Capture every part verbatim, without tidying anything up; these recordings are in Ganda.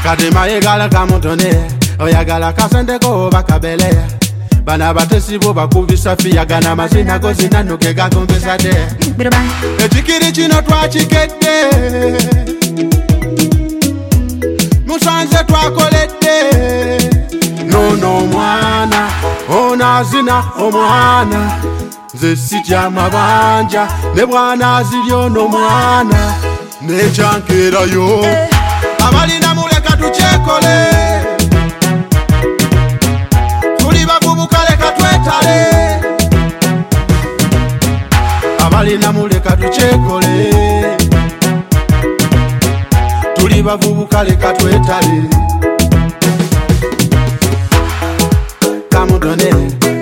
Kadima yegala kamutone oyagala kasendeko bakabele bana batesibo bakuvisa fiya gana mazina go zinanuke gagombesa de ekikiri kino twakikette musanze twakolette nono mwana ona zina omwana nze sitya mabanja ne bwana ziryo no mwana nechankerayo abalina muleka tuchekole tuli bavubuka leka twetale abalina muleka tuchekole tuli bavubuka leka twetale kamudone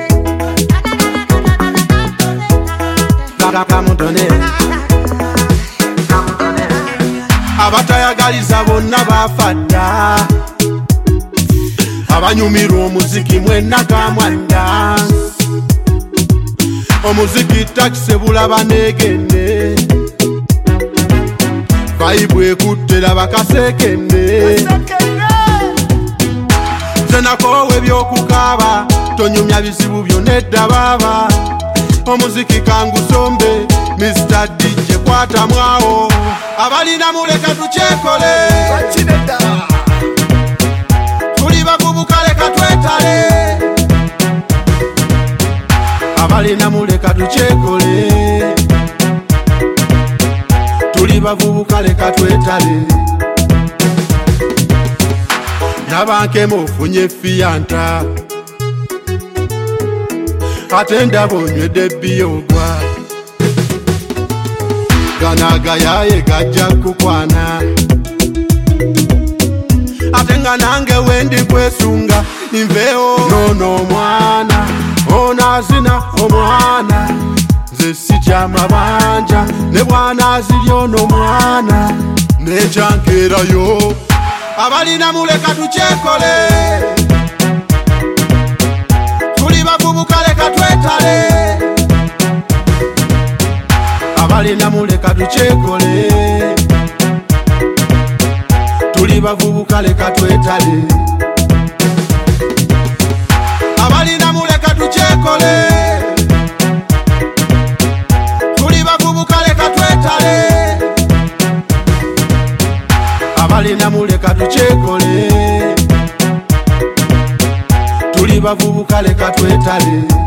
kamudone abatayagaliza bonna bafadda abanyumirwa omuziki mwenna kamwanda omuziki takise bulaba negende bayibwe kuttera bakasekende zenakowe byokukaba tonyumya bizibu byonedda baba omuziki kangusombe Mister D J kwata mwawo abalina muleka tuchekole tuli bavubuka leka twetale abalina muleka tuchekole tuli bavubuka leka twetale nabanke mufunye fiyanta ate ndabonywedde biyogwa ganaga yaye gajja kukwana ate nga nange wendi kwesunga imveo nono mwana ona zina omwana nze sitya mabanja ne bwana ziryo no mwana nechankerayo abalina muleka tuchekole tuli bavubuka leka twetale abalina muleka tuchekole tuli bavubuka leka twetale abalina muleka tuchekole tuli bavubuka leka twetale abalina muleka tuchekole tuli bavubuka leka twetale